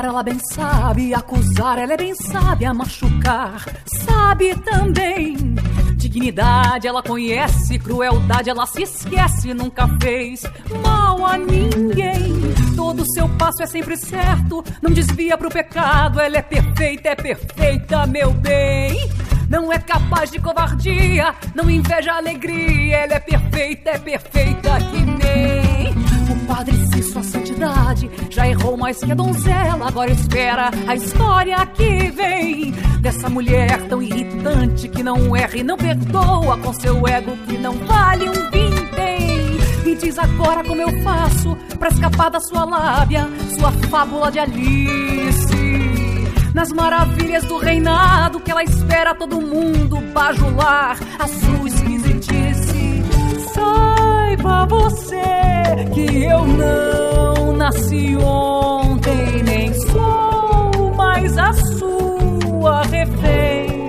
Amar ela bem sabe, acusar ela é bem sábia, machucar sabe também. Dignidade ela conhece, crueldade ela se esquece, nunca fez mal a ninguém. Todo seu passo é sempre certo, não desvia pro pecado. Ela é perfeita, meu bem. Não é capaz de covardia, não inveja a alegria. Ela é perfeita que nem o Padre Cício, a santidade. Já errou mais que a donzela, agora espera a história que vem dessa mulher tão irritante que não erra e não perdoa, com seu ego que não vale um vintém. Me diz agora como eu faço pra escapar da sua lábia, sua fábula de Alice. Nas maravilhas do reinado que ela espera todo mundo bajular a sua esquisitice. Saiba você que eu não nasci ontem, nem sou mais a sua refém.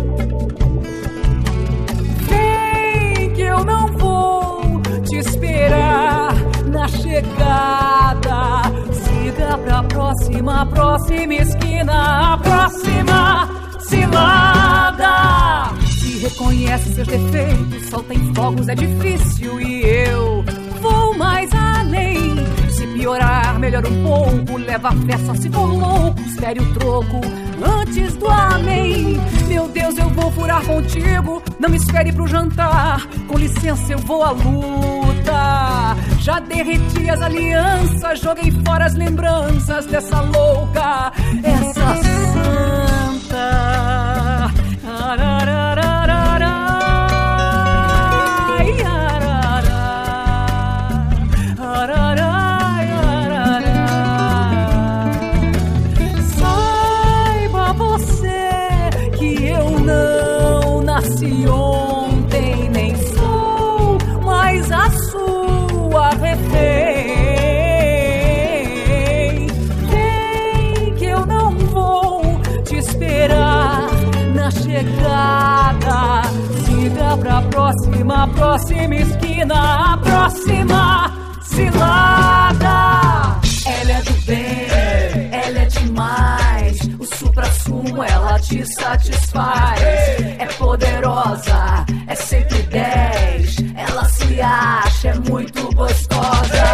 Vem que eu não vou te esperar na chegada. Siga pra próxima esquina, a próxima cilada. Se reconhece seus defeitos, solta em fogos é difícil e eu vou mais além. Se piorar, melhor um pouco, leva a fé só se for louco, espere o troco antes do amém. Meu Deus, eu vou furar contigo, não me espere pro jantar, com licença eu vou à luta. Já derreti as alianças, joguei fora as lembranças dessa louca, essa santa. Saiba você que eu não nasci ontem, nem sou mais a sua refém. Vem que eu não vou te esperar na chegada. Siga pra próxima esquina, a próxima cilada. Ela é do bem, ela é demais, o supra-sumo ela te satisfaz. É poderosa, é 110, ela se acha, é muito gostosa.